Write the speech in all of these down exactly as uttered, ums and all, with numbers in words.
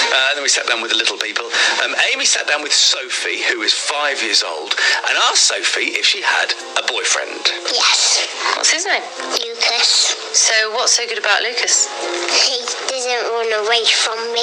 Uh, and then we sat down with the little people. Um, Amy sat down with Sophie, who is five years old, and asked Sophie if she had a boyfriend. Yes. What's his name? Lucas. So what's so good about Lucas? He doesn't run away from me.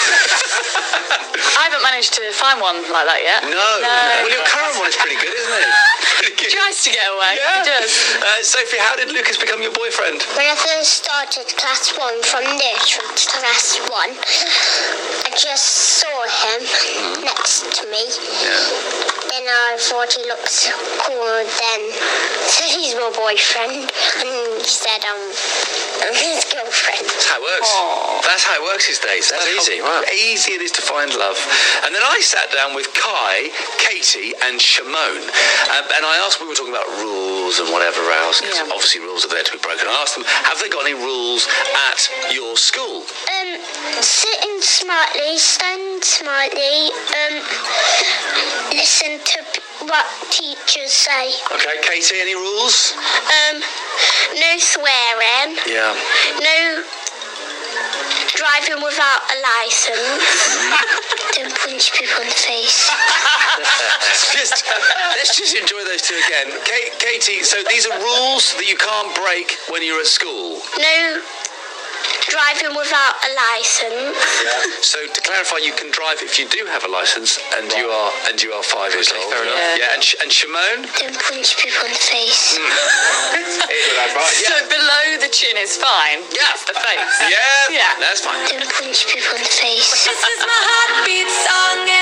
I haven't managed to find one like that yet. No. No. Well, your current one is pretty good, isn't it? Pretty good. He tries to get away. Yeah. He does. Uh, Sophie, how did Lucas become your boyfriend? When I first started class one from nursery to class one, I just saw him next to me. Yeah. Then I thought he looked cool. Then so he's my boyfriend, and he said um, I'm his girlfriend. That's how it works. Aww. That's how it works these days. That's That's easy. how- wow. Easy it is to find love. And then I sat down with Kai, Katie, and Shimone, um, and I asked. We were talking about rules and whatever else. 'Cause Yeah. obviously, rules are there to be broken. I asked them, have they got any rules at your school? Um, sitting smartly, stand smartly, um, listen to p- what teachers say. Okay, Katie, any rules? Um, no swearing, Yeah. no driving without a license. Don't punch people in the face. just, let's just enjoy those two again. Ka- Katie, so these are rules that you can't break when you're at school. No driving without a license. So to clarify, you can drive if you do have a license, and you are and you are five years Okay, old. fair enough. Yeah, yeah and, Sh- and Shimone. Don't punch people in the face. So below the chin is fine. Yeah. It's the face. Yeah, Yeah. that's fine. Don't punch people in the face. This is my heartbeat song.